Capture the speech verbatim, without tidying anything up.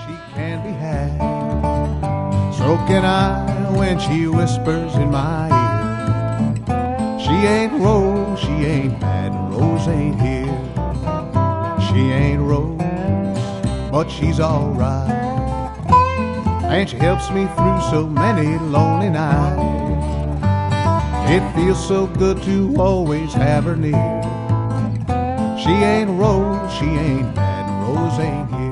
she can be had. So can I when she whispers in my ear. She ain't Rose, she ain't bad, and Rose ain't here. She ain't Rose, but she's alright. And she helps me through so many lonely nights. It feels so good to always have her near. She ain't Rose, she ain't bad, and Rose ain't here.